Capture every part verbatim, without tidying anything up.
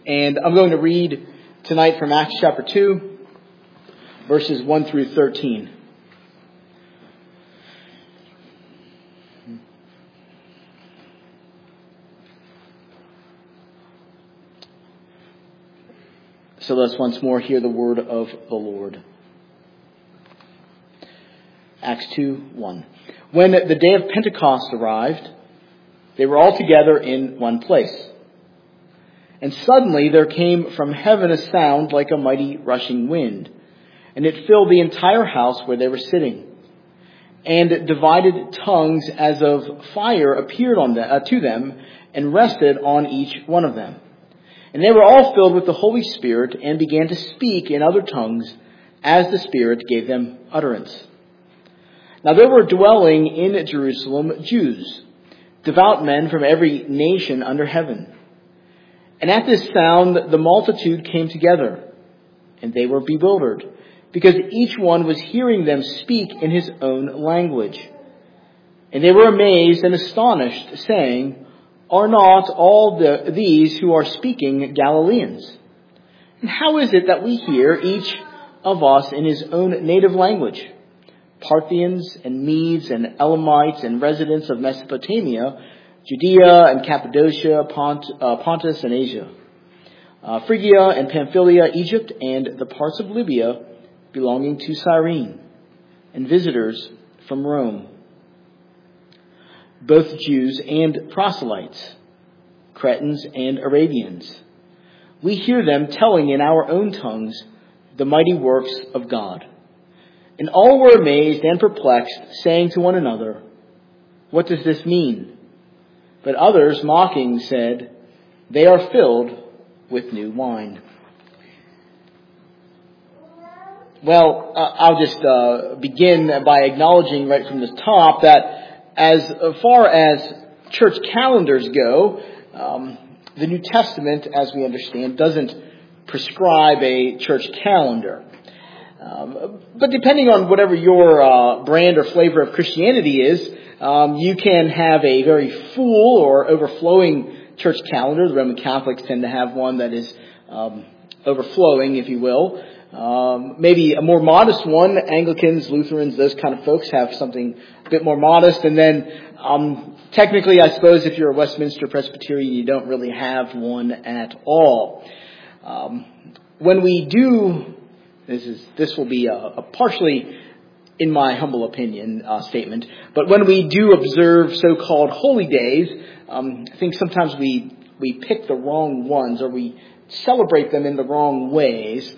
And I'm going to read tonight from Acts chapter two, verses one through thirteen. So let's once more hear the word of the Lord. Acts two, one. When the day of Pentecost arrived, they were all together in one place. And suddenly there came from heaven a sound like a mighty rushing wind, and it filled the entire house where they were sitting. And divided tongues as of fire appeared on them, uh, to them and rested on each one of them. And they were all filled with the Holy Spirit and began to speak in other tongues as the Spirit gave them utterance. Now there were dwelling in Jerusalem Jews, devout men from every nation under heaven. And at this sound the multitude came together, and they were bewildered, because each one was hearing them speak in his own language. And they were amazed and astonished, saying, "Are not all the, these who are speaking Galileans? And how is it that we hear each of us in his own native language? Parthians and Medes and Elamites and residents of Mesopotamia, Judea and Cappadocia, Pont, uh, Pontus and Asia, uh, Phrygia and Pamphylia, Egypt, and the parts of Libya belonging to Cyrene, and visitors from Rome, both Jews and proselytes, Cretans and Arabians. We hear them telling in our own tongues the mighty works of God." And all were amazed and perplexed, saying to one another, "What does this mean?" But others, mocking, said, "They are filled with new wine." Well, uh, I'll just uh, begin by acknowledging right from the top that as far as church calendars go, um, the New Testament, as we understand, doesn't prescribe a church calendar. Um, but depending on whatever your uh, brand or flavor of Christianity is, um, you can have a very full or overflowing church calendar. The Roman Catholics tend to have one that is um, overflowing, if you will. Um, maybe a more modest one. Anglicans, Lutherans, those kind of folks have something a bit more modest. And then um, technically, I suppose, if you're a Westminster Presbyterian, you don't really have one at all. Um, when we do... This is this will be a, a partially, in my humble opinion, uh, statement. But when we do observe so-called holy days, um, I think sometimes we we pick the wrong ones, or we celebrate them in the wrong ways.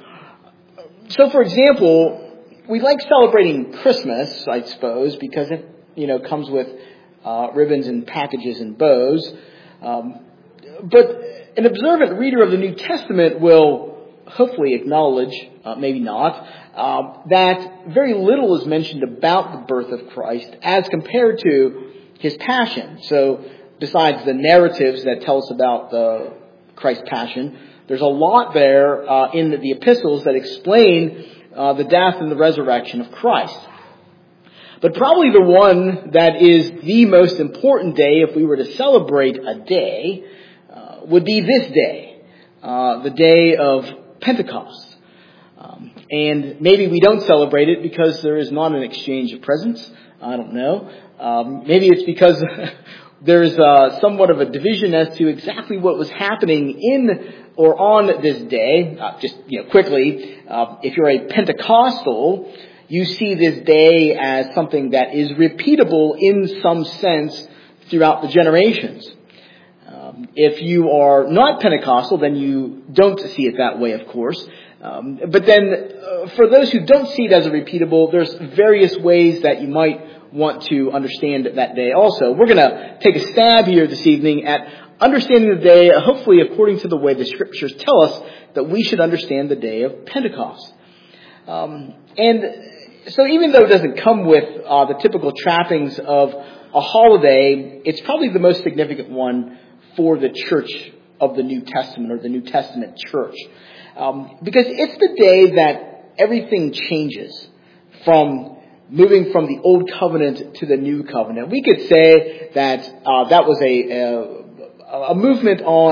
So, for example, we like celebrating Christmas, I suppose, because it you know comes with uh, ribbons and packages and bows. Um, but an observant reader of the New Testament will hopefully acknowledge, uh, maybe not, uh, that very little is mentioned about the birth of Christ as compared to his passion. So besides the narratives that tell us about the Christ's passion, there's a lot there uh, in the, the epistles that explain uh, the death and the resurrection of Christ. But probably the one that is the most important day, if we were to celebrate a day, uh, would be this day, uh, the day of Pentecost. Um, and maybe we don't celebrate it because there is not an exchange of presents. I don't know. Um, maybe it's because there's uh, somewhat of a division as to exactly what was happening in or on this day. Uh, just you know, quickly, uh, if you're a Pentecostal, you see this day as something that is repeatable in some sense throughout the generations. Um, if you are not Pentecostal, then you don't see it that way, of course. Um, but then, uh, for those who don't see it as a repeatable, there's various ways that you might want to understand that day also. We're going to take a stab here this evening at understanding the day, hopefully according to the way the Scriptures tell us that we should understand the day of Pentecost. Um, and so even though it doesn't come with uh, the typical trappings of a holiday, it's probably the most significant one for the church of the New Testament, or the New Testament church. Um, because it's the day that everything changes from moving from the old covenant to the new covenant. We could say that uh, that was a, a, a movement on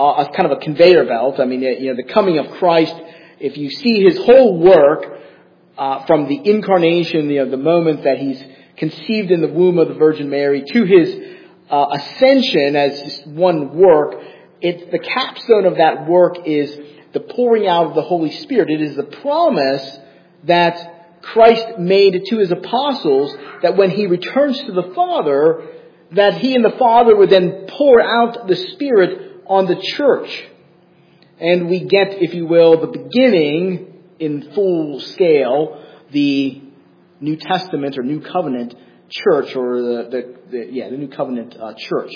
a kind of a conveyor belt. I mean, you know, the coming of Christ, if you see his whole work uh, from the incarnation, you know, the moment that he's conceived in the womb of the Virgin Mary to his uh, ascension as just one work, it's the capstone of that work is the pouring out of the Holy Spirit. It is the promise that Christ made to his apostles that when he returns to the Father, that he and the Father would then pour out the Spirit on the church. And we get, if you will, the beginning in full scale, the New Testament or New Covenant church, or the, the, the yeah, the New Covenant uh, church.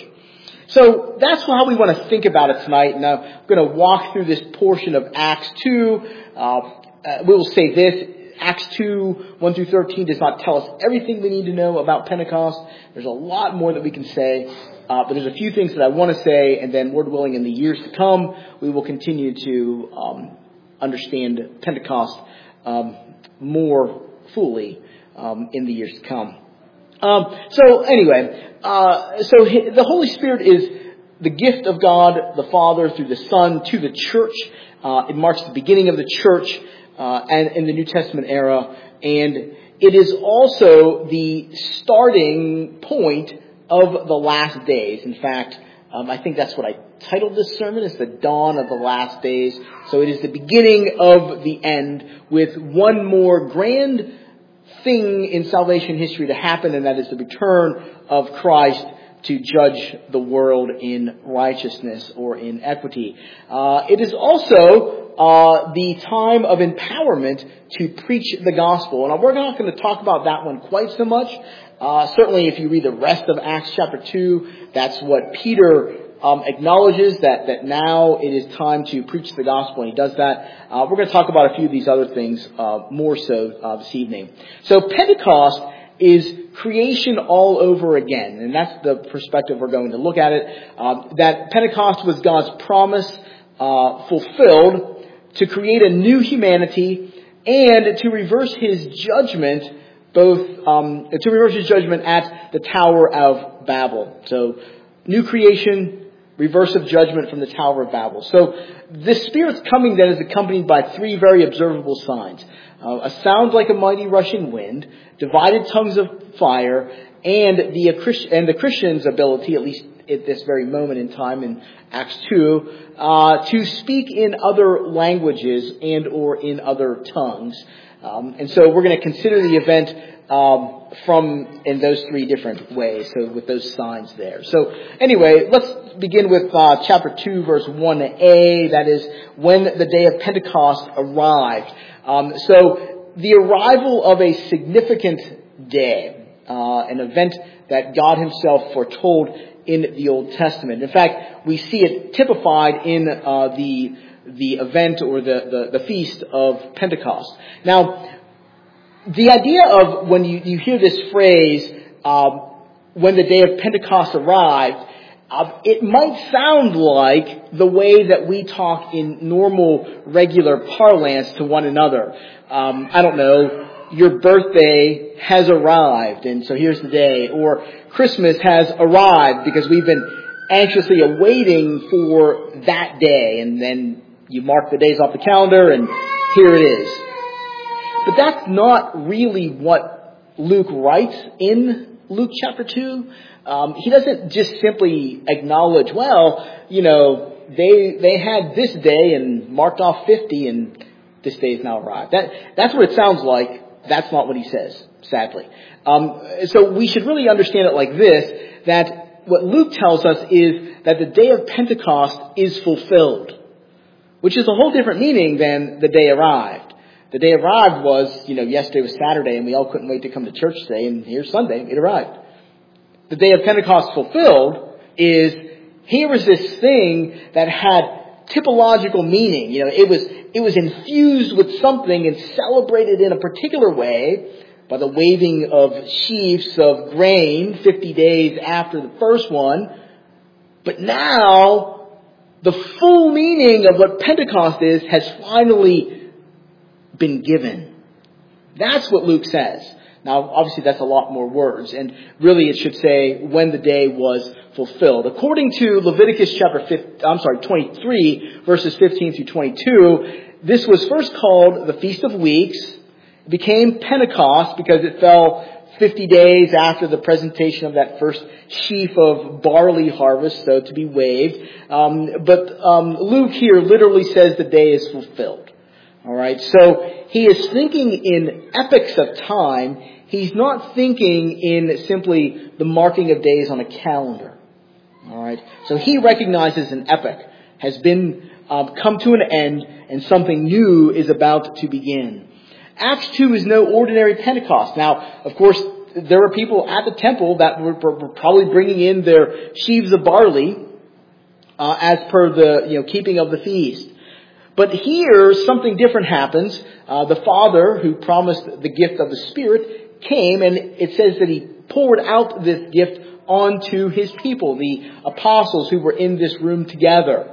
So that's how we want to think about it tonight. Now, I'm going to walk through this portion of Acts two. Uh, uh, we will say this. Acts two, one through thirteen does not tell us everything we need to know about Pentecost. There's a lot more that we can say. Uh, but there's a few things that I want to say, and then, Lord willing, in the years to come, we will continue to um, understand Pentecost um, more fully um, in the years to come. Um, so anyway, uh, so he, the Holy Spirit is the gift of God the Father through the Son to the church. Uh, it marks the beginning of the church uh, and in the New Testament era, and it is also the starting point of the last days. In fact, um, I think that's what I titled this sermon, is the dawn of the last days. So it is the beginning of the end, with one more grand thing in salvation history to happen, and that is the return of Christ to judge the world in righteousness or in equity. Uh, it is also uh, the time of empowerment to preach the gospel. And we're not going to talk about that one quite so much. Uh, certainly if you read the rest of Acts chapter two, that's what Peter um, acknowledges, that, that now it is time to preach the gospel, and he does that. Uh, we're going to talk about a few of these other things uh, more so uh, this evening. So Pentecost is creation all over again, and that's the perspective we're going to look at it. Um, that Pentecost was God's promise uh, fulfilled to create a new humanity and to reverse his judgment, both um, to reverse his judgment at the Tower of Babel. So, new creation, reverse of judgment from the Tower of Babel. So, the Spirit's coming then is accompanied by three very observable signs. Uh, a sound like a mighty rushing wind, divided tongues of fire, and the and the Christian's ability, at least at this very moment in time in Acts two, uh, to speak in other languages and or in other tongues. Um, and so we're going to consider the event um, from in those three different ways, so with those signs there. So anyway, let's begin with uh, chapter two, verse one a, that is when the day of Pentecost arrived. Um, so the arrival of a significant day, uh, an event that God himself foretold in the Old Testament. In fact, we see it typified in uh, the the event or the, the, the feast of Pentecost. Now, the idea of when you, you hear this phrase, um, when the day of Pentecost arrived, uh, it might sound like the way that we talk in normal, regular parlance to one another. Um, I don't know, your birthday has arrived, and so here's the day. Or Christmas has arrived because we've been anxiously awaiting for that day, and then you mark the days off the calendar, and here it is. But that's not really what Luke writes in Luke chapter two. Um, he doesn't just simply acknowledge, well, you know, they they had this day and marked off fifty, and this day has now arrived. That that's what it sounds like. That's not what he says, sadly. Um, so we should really understand it like this, that what Luke tells us is that the day of Pentecost is fulfilled, which is a whole different meaning than the day arrived. The day arrived was, you know, yesterday was Saturday and we all couldn't wait to come to church today, and here's Sunday, it arrived. The day of Pentecost fulfilled is, here was this thing that had typological meaning. You know, it was it was infused with something and celebrated in a particular way by the waving of sheaves of grain fifty days after the first one. But now, the full meaning of what Pentecost is has finally been given. That's what Luke says. Now, obviously, that's a lot more words, and really it should say when the day was fulfilled. According to Leviticus chapter fifteen, I'm sorry, twenty-three, verses fifteen through twenty-two, this was first called the Feast of Weeks. It became Pentecost because it fell fifty days after the presentation of that first sheaf of barley harvest, so to be waved. Um, but um, Luke here literally says the day is fulfilled. All right, so he is thinking in epochs of time. He's not thinking in simply the marking of days on a calendar. All right, so he recognizes an epoch has been um, come to an end, and something new is about to begin. Acts two is no ordinary Pentecost. Now, of course, there were people at the temple that were, were probably bringing in their sheaves of barley uh, as per the you know keeping of the feast. But here, something different happens. Uh, the Father, who promised the gift of the Spirit, came, and it says that He poured out this gift onto His people, the apostles who were in this room together.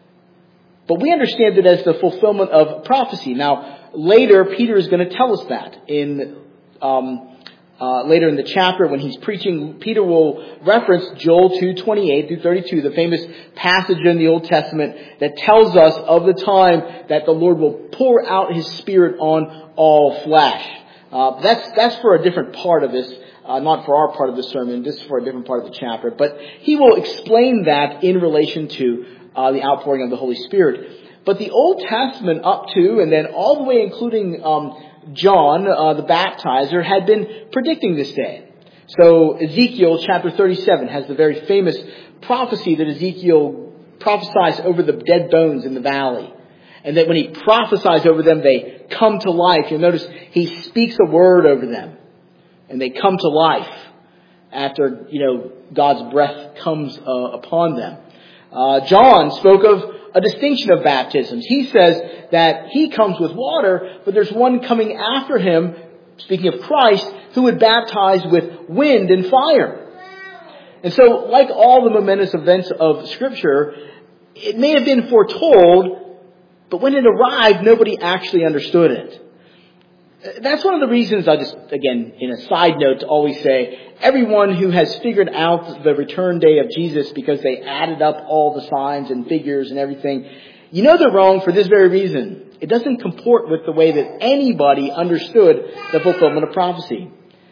But we understand it as the fulfillment of prophecy. Now, later, Peter is going to tell us that in um, uh, later in the chapter when he's preaching. Peter will reference Joel two twenty-eight through thirty-two, the famous passage in the Old Testament that tells us of the time that the Lord will pour out His Spirit on all flesh. Uh, that's that's for a different part of this. Uh, not for our part of the sermon. This is for a different part of the chapter. But he will explain that in relation to uh, the outpouring of the Holy Spirit. But the Old Testament up to and then all the way including um, John, uh, the baptizer, had been predicting this day. So Ezekiel chapter thirty-seven has the very famous prophecy that Ezekiel prophesies over the dead bones in the valley. And that when he prophesies over them, they come to life. You'll notice he speaks a word over them. And they come to life after, you know, God's breath comes uh, upon them. Uh, John spoke of a distinction of baptisms. He says that he comes with water, but there's one coming after him, speaking of Christ, who would baptize with wind and fire. And so, like all the momentous events of Scripture, it may have been foretold, but when it arrived, nobody actually understood it. That's one of the reasons I just, again, in a side note, to always say, everyone who has figured out the return day of Jesus because they added up all the signs and figures and everything, you know they're wrong for this very reason. It doesn't comport with the way that anybody understood the fulfillment of prophecy.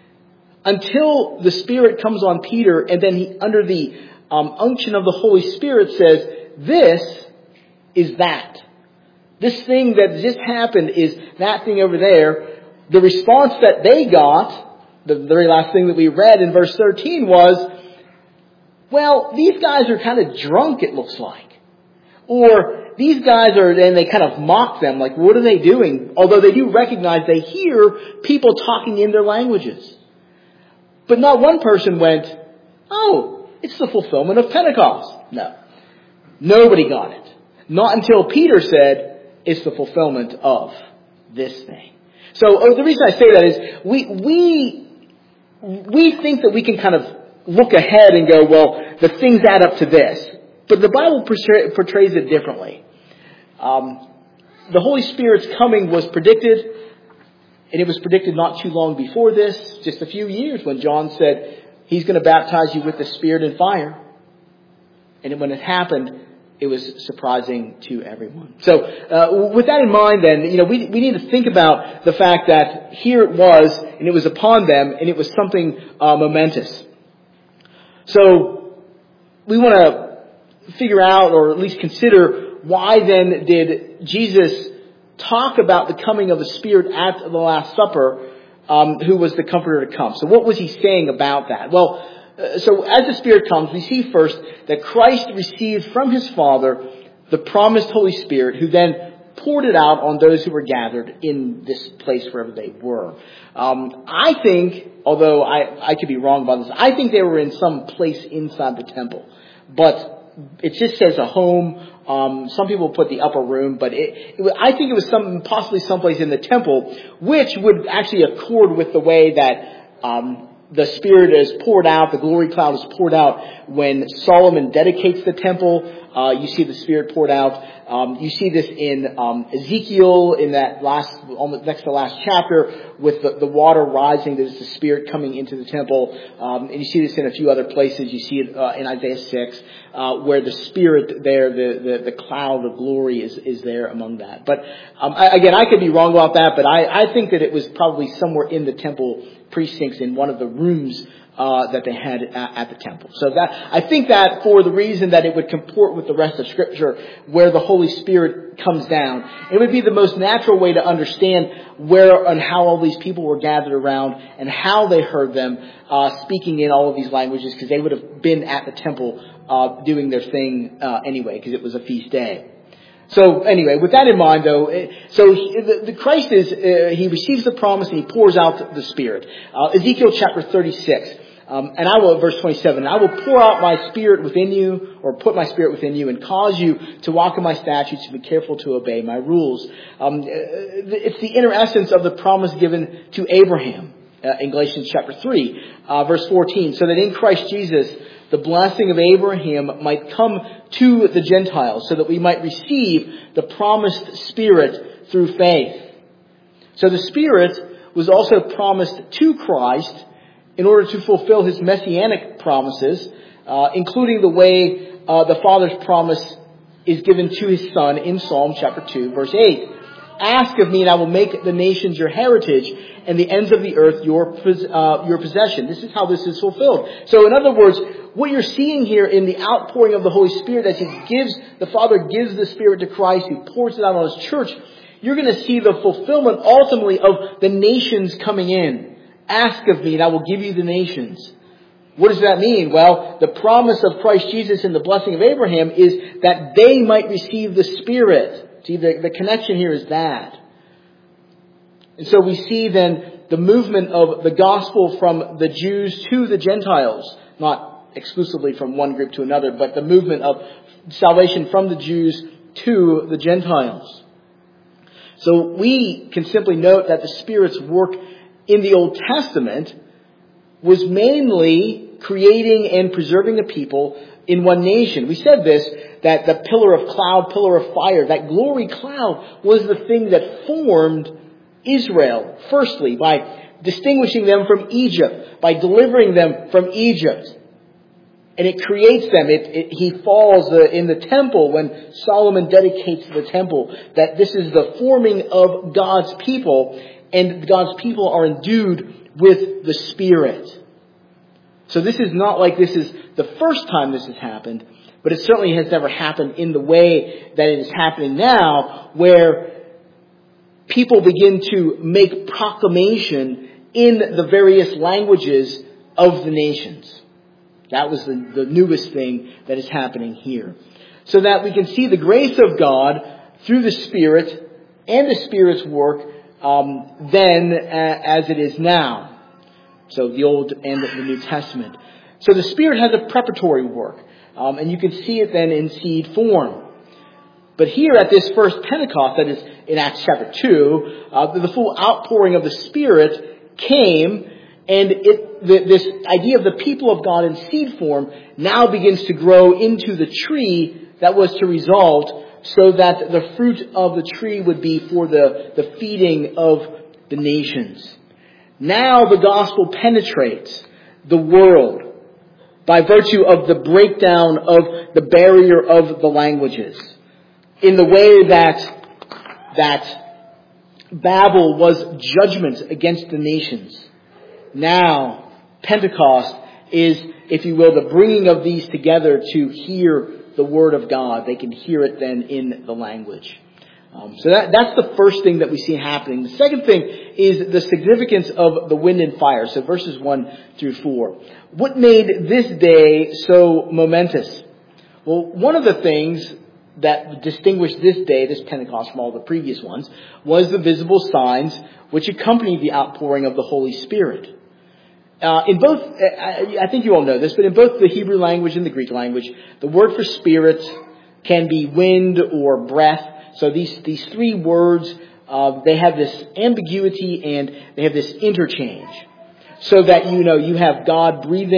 Until the Spirit comes on Peter and then he, under the um, unction of the Holy Spirit, says, this is that. This thing that just happened is that thing over there. The response that they got, the very last thing that we read in verse thirteen was, well, these guys are kind of drunk, it looks like. Or these guys are, and they kind of mock them, like, what are they doing? Although they do recognize, they hear people talking in their languages. But not one person went, oh, it's the fulfillment of Pentecost. No. Nobody got it. Not until Peter said, it's the fulfillment of this thing. So oh, the reason I say that is we we we think that we can kind of look ahead and go, well, the things add up to this. But the Bible portray, portrays it differently. Um, the Holy Spirit's coming was predicted, and it was predicted not too long before this, just a few years, when John said, He's going to baptize you with the Spirit and fire. And when it happened, it was surprising to everyone. So, uh, with that in mind then, you know, we, we need to think about the fact that here it was, and it was upon them, and it was something uh, momentous. So, we want to figure out, or at least consider, why then did Jesus talk about the coming of the Spirit at the Last Supper, um, who was the Comforter to come? So what was He saying about that? Well, Uh, so as the Spirit comes, we see first that Christ received from His Father the promised Holy Spirit, who then poured it out on those who were gathered in this place wherever they were. Um, I think, although I, I could be wrong about this, I think they were in some place inside the temple. But it just says a home. Um, some people put the upper room, but it, it, I think it was some possibly someplace in the temple, which would actually accord with the way that um, the Spirit is poured out, the glory cloud is poured out when Solomon dedicates the temple. Uh, you see the Spirit poured out. Um, you see this in um, Ezekiel in that last, almost next to the last chapter, with the, the water rising. There's the Spirit coming into the temple, um, and you see this in a few other places. You see it uh, in Isaiah six, uh, where the Spirit there, the, the, the cloud of glory is is there among that. But um, I, again, I could be wrong about that, but I, I think that it was probably somewhere in the temple precincts in one of the rooms Uh, that they had at, at the temple. So that, I think that for the reason that it would comport with the rest of Scripture, where the Holy Spirit comes down, it would be the most natural way to understand where and how all these people were gathered around and how they heard them uh, speaking in all of these languages, because they would have been at the temple uh, doing their thing uh, anyway, because it was a feast day. So anyway, with that in mind, though, so he, the, the Christ is uh, he receives the promise and he pours out the Spirit. Uh, Ezekiel chapter thirty-six. Um, and I will, verse twenty-seven, I will pour out my Spirit within you, or put my Spirit within you, and cause you to walk in my statutes and be careful to obey my rules. Um, it's the inner essence of the promise given to Abraham uh, in Galatians chapter three, uh, verse fourteen, so that in Christ Jesus the blessing of Abraham might come to the Gentiles, so that we might receive the promised Spirit through faith. So the Spirit was also promised to Christ in order to fulfill his messianic promises, uh, including the way uh, the Father's promise is given to his Son in Psalm chapter two, verse eight. Ask of me, and I will make the nations your heritage, and the ends of the earth your uh, your possession. This is how this is fulfilled. So in other words, what you're seeing here in the outpouring of the Holy Spirit, as he gives, the Father gives the Spirit to Christ, he pours it out on his church, you're going to see the fulfillment ultimately of the nations coming in. Ask of me, and I will give you the nations. What does that mean? Well, the promise of Christ Jesus and the blessing of Abraham is that they might receive the Spirit. See, the, the connection here is that. And so we see then the movement of the gospel from the Jews to the Gentiles. Not exclusively from one group to another, but the movement of salvation from the Jews to the Gentiles. So we can simply note that the Spirit's work in the Old Testament was mainly creating and preserving a people in one nation. We said this, that the pillar of cloud, pillar of fire, that glory cloud was the thing that formed Israel, firstly, by distinguishing them from Egypt, by delivering them from Egypt. And it creates them. It, it, he falls uh, in the temple when Solomon dedicates the temple, that this is the forming of God's people, and God's people are endued with the Spirit. So this is not like this is the first time this has happened, but it certainly has never happened in the way that it is happening now, where people begin to make proclamation in the various languages of the nations. That was the, the newest thing that is happening here. So that we can see the grace of God through the Spirit and the Spirit's work Um, then uh, as it is now. So the Old and the New Testament. So the Spirit has a preparatory work. Um, and you can see it then in seed form. But here at this first Pentecost, that is in Acts chapter two, uh, the full outpouring of the Spirit came, and it, the, this idea of the people of God in seed form now begins to grow into the tree that was to result, so that the fruit of the tree would be for the, the feeding of the nations. Now the gospel penetrates the world by virtue of the breakdown of the barrier of the languages, in the way that, that Babel was judgment against the nations. Now Pentecost is, if you will, the bringing of these together to hear the Word of God. They can hear it then in the language. Um, so that, that's the first thing that we see happening. The second thing is the significance of the wind and fire. So verses one through four. What made this day so momentous? Well, one of the things that distinguished this day, this Pentecost, from all the previous ones, was the visible signs which accompanied the outpouring of the Holy Spirit. Uh, in both, I, I think you all know this, but in both the Hebrew language and the Greek language, the word for spirit can be wind or breath. So these, these three words, uh, they have this ambiguity and they have this interchange. So that, you know, you have God breathing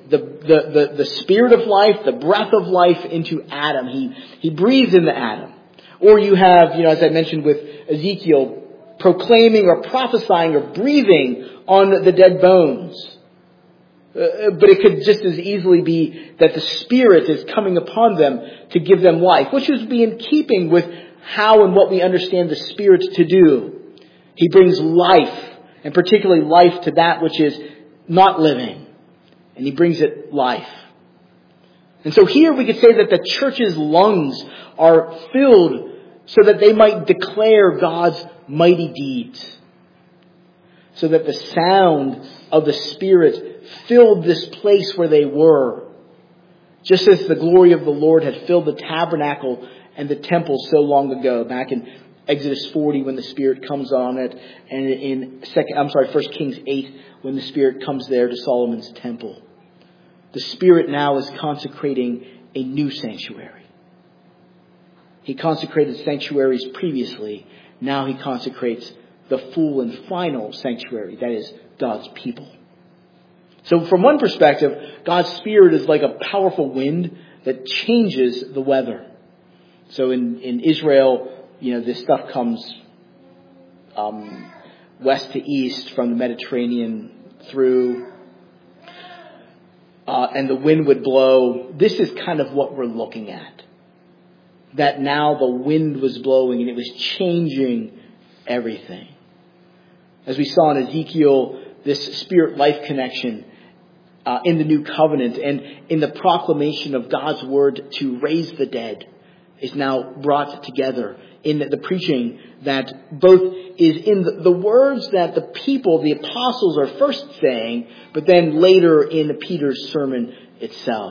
the, the, the, the spirit of life, the breath of life into Adam. He, he breathes into Adam. Or you have, you know, as I mentioned with Ezekiel, proclaiming or prophesying or breathing on the dead bones. Uh, but it could just as easily be that the Spirit is coming upon them to give them life, which would be in keeping with how and what we understand the Spirit to do. He brings life, and particularly life to that which is not living. And He brings it life. And so here we could say that the church's lungs are filled so that they might declare God's mighty deeds. So that the sound of the Spirit filled this place where they were. Just as the glory of the Lord had filled the tabernacle and the temple so long ago, back in Exodus forty when the Spirit comes on it, and in second, I'm sorry, First Kings eight when the Spirit comes there to Solomon's temple. The Spirit now is consecrating a new sanctuary. He consecrated sanctuaries previously. Now He consecrates the full and final sanctuary, that is, God's people. So from one perspective, God's Spirit is like a powerful wind that changes the weather. So in, in Israel, you know, this stuff comes um, west to east from the Mediterranean through, uh, and the wind would blow. This is kind of what we're looking at. That now the wind was blowing and it was changing everything. As we saw in Ezekiel, this spirit-life connection uh, in the new covenant and in the proclamation of God's word to raise the dead is now brought together in the, the preaching that both is in the, the words that the people, the apostles, are first saying, but then later in Peter's sermon itself.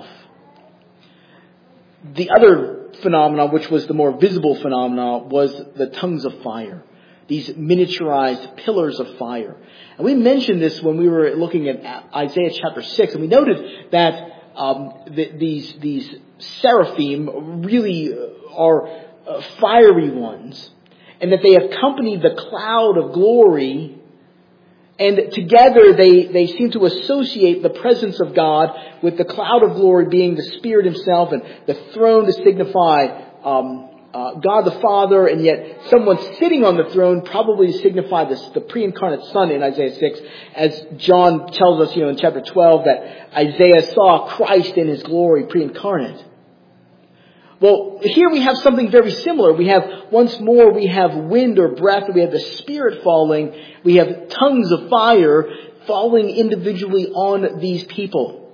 The other phenomenon, which was the more visible phenomenon, was the tongues of fire. These miniaturized pillars of fire. And we mentioned this when we were looking at Isaiah chapter six, and we noted that um, the, these, these seraphim really are uh, fiery ones, and that they accompany the cloud of glory, and together they, they seem to associate the presence of God with the cloud of glory being the Spirit Himself, and the throne to signify um, uh, God the Father, and yet someone sitting on the throne probably to signify this, the pre-incarnate Son in Isaiah six, as John tells us, you know, in chapter twelve, that Isaiah saw Christ in His glory pre-incarnate. Well, here we have something very similar. We have, once more, we have wind or breath. We have the Spirit falling. We have tongues of fire falling individually on these people.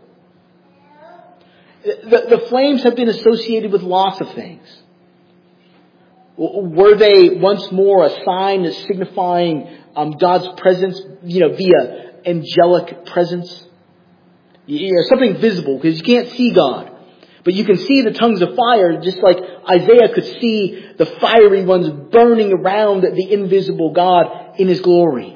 The, the flames have been associated with lots of things. Were they once more a sign signifying um, God's presence, you know, via angelic presence? You know, something visible, because you can't see God. But you can see the tongues of fire, just like Isaiah could see the fiery ones burning around the invisible God in His glory.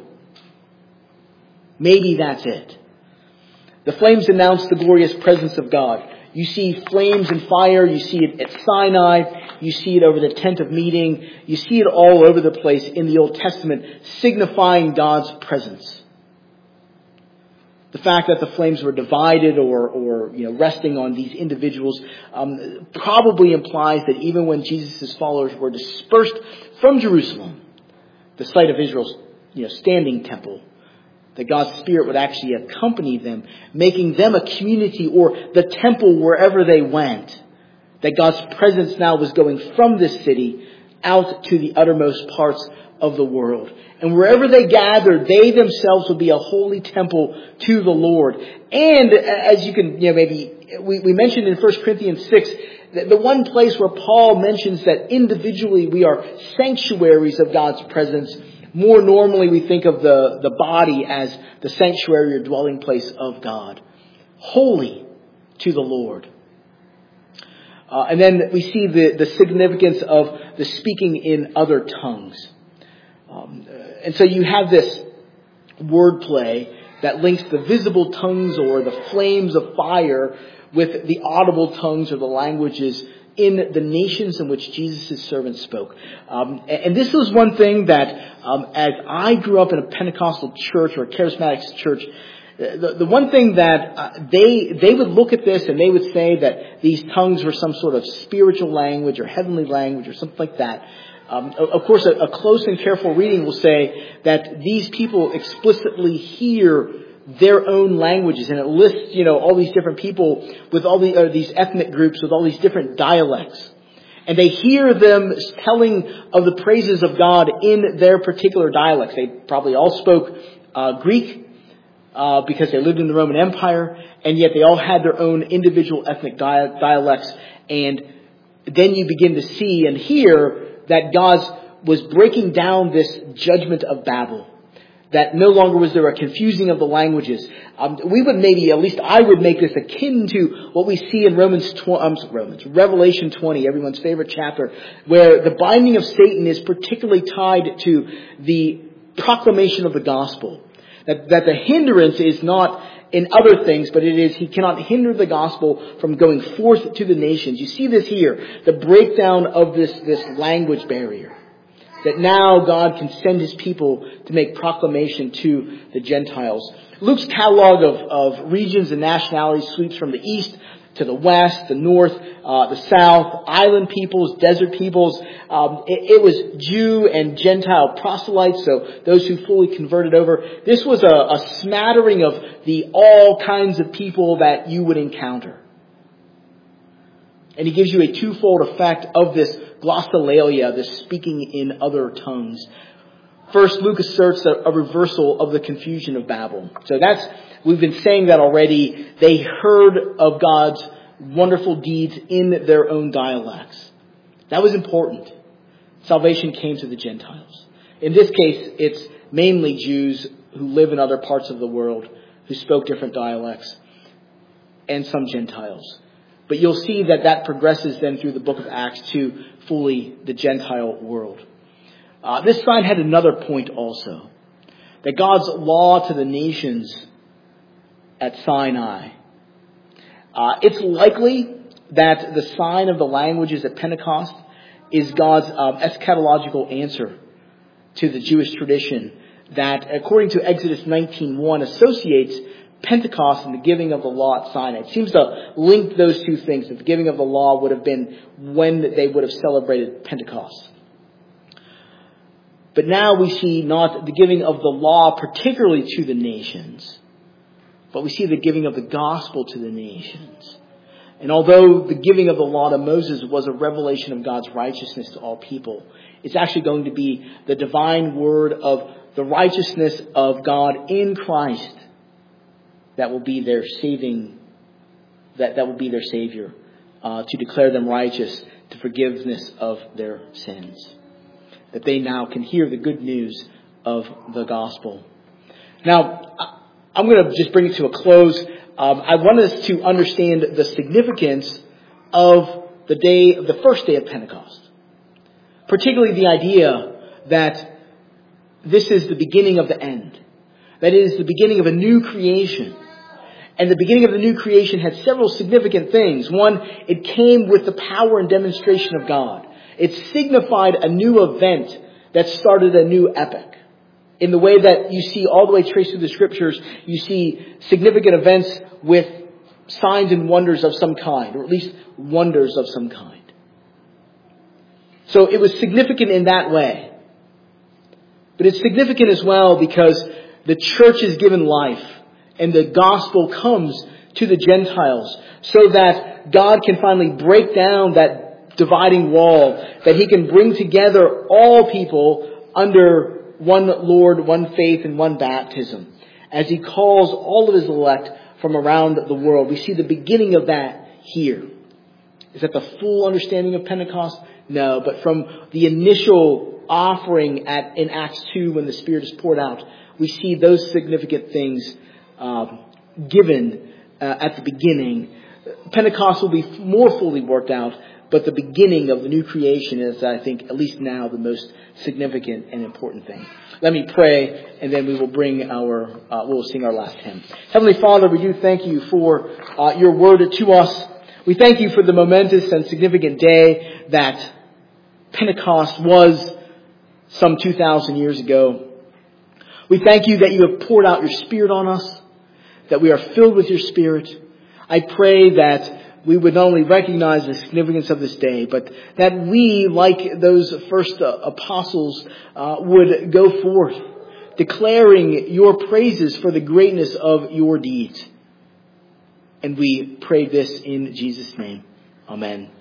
Maybe that's it. The flames announce the glorious presence of God. You see flames and fire. You see it at Sinai. You see it over the tent of meeting. You see it all over the place in the Old Testament, signifying God's presence. The fact that the flames were divided or, or you know, resting on these individuals um, probably implies that even when Jesus' followers were dispersed from Jerusalem, the site of Israel's you know, standing temple, that God's Spirit would actually accompany them, making them a community or the temple wherever they went. That God's presence now was going from this city out to the uttermost parts of the world. And wherever they gathered, they themselves would be a holy temple to the Lord. And as you can, you know, maybe, we, we mentioned in First Corinthians six, that the one place where Paul mentions that individually we are sanctuaries of God's presence. More normally we think of the, the body as the sanctuary or dwelling place of God. Holy to the Lord. Uh, and then we see the, the significance of the speaking in other tongues. Um, and so you have this wordplay that links the visible tongues or the flames of fire with the audible tongues or the languages in the nations in which Jesus' servants spoke. Um, and this was one thing that um, as I grew up in a Pentecostal church or a charismatic church, The, the one thing that uh, they they would look at this and they would say that these tongues were some sort of spiritual language or heavenly language or something like that. Um, of course, a, a close and careful reading will say that these people explicitly hear their own languages, and it lists, you know, all these different people with all the uh, these ethnic groups with all these different dialects. And they hear them telling of the praises of God in their particular dialects. They probably all spoke uh, Greek, Uh, because they lived in the Roman Empire, and yet they all had their own individual ethnic dia- dialects. And then you begin to see and hear that God was breaking down this judgment of Babel. That no longer was there a confusing of the languages. Um, we would maybe, at least I would make this akin to what we see in Romans, tw- um, Romans, Revelation twenty, everyone's favorite chapter, where the binding of Satan is particularly tied to the proclamation of the gospel. That, that the hindrance is not in other things, but it is he cannot hinder the gospel from going forth to the nations. You see this here, the breakdown of this, this language barrier. That now God can send his people to make proclamation to the Gentiles. Luke's catalog of, of regions and nationalities sweeps from the east to the west, the north, uh, the south, island peoples, desert peoples. Um, it, it was Jew and Gentile proselytes, so those who fully converted over. This was a, a smattering of the all kinds of people that you would encounter. And he gives you a twofold effect of this glossolalia, this speaking in other tongues. First, Luke asserts a, a reversal of the confusion of Babel. So that's, we've been saying that already. They heard of God's wonderful deeds in their own dialects. That was important. Salvation came to the Gentiles. In this case, it's mainly Jews who live in other parts of the world, who spoke different dialects, and some Gentiles. But you'll see that that progresses then through the book of Acts to fully the Gentile world. Uh, this sign had another point also. That God's law to the nations at Sinai. Uh, it's likely that the sign of the languages at Pentecost is God's um, eschatological answer to the Jewish tradition that, according to Exodus nineteen one, associates Pentecost and the giving of the law at Sinai. It seems to link those two things. That the giving of the law would have been when they would have celebrated Pentecost. But now we see not the giving of the law particularly to the nations, but we see the giving of the gospel to the nations. And although the giving of the law to Moses was a revelation of God's righteousness to all people, it's actually going to be the divine word of the righteousness of God in Christ that will be their saving, that, that will be their Savior, uh, to declare them righteous, to forgiveness of their sins. That they now can hear the good news of the gospel. Now, I'm going to just bring it to a close. Um, I want us to understand the significance of the day, of the first day of Pentecost. Particularly the idea that this is the beginning of the end. That it is the beginning of a new creation. And the beginning of the new creation had several significant things. One, it came with the power and demonstration of God. It signified a new event that started a new epoch. In the way that you see all the way traced through the scriptures, you see significant events with signs and wonders of some kind, or at least wonders of some kind. So it was significant in that way. But it's significant as well because the church is given life and the gospel comes to the Gentiles so that God can finally break down that dividing wall, that he can bring together all people under one Lord, one faith, and one baptism. As he calls all of his elect from around the world. We see the beginning of that here. Is that the full understanding of Pentecost? No, but from the initial offering at in Acts two when the Spirit is poured out, we see those significant things um, given uh, at the beginning. Pentecost will be more fully worked out, but the beginning of the new creation is, I think, at least now, the most significant and important thing. Let me pray, and then we will bring our, uh, we'll sing our last hymn. Heavenly Father, we do thank you for uh, your word to us. We thank you for the momentous and significant day that Pentecost was some two thousand years ago. We thank you that you have poured out your Spirit on us, that we are filled with your Spirit. I pray that we would not only recognize the significance of this day, but that we, like those first uh, apostles, uh, would go forth, declaring your praises for the greatness of your deeds. And we pray this in Jesus' name. Amen.